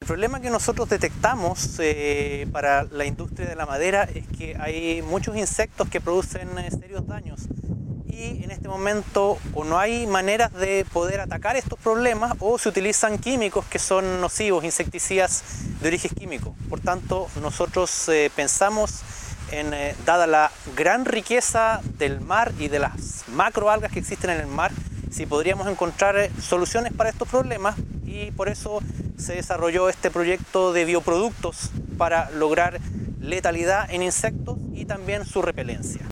problema que nosotros detectamos para la industria de la madera es que hay muchos insectos que producen serios daños y en este momento o no hay maneras de poder atacar estos problemas o se utilizan químicos que son nocivos, insecticidas de origen químico. Por tanto, nosotros pensamos en, dada la gran riqueza del mar y de las macroalgas que existen en el mar, si podríamos encontrar soluciones para estos problemas, y por eso se desarrolló este proyecto de bioproductos para lograr letalidad en insectos y también su repelencia.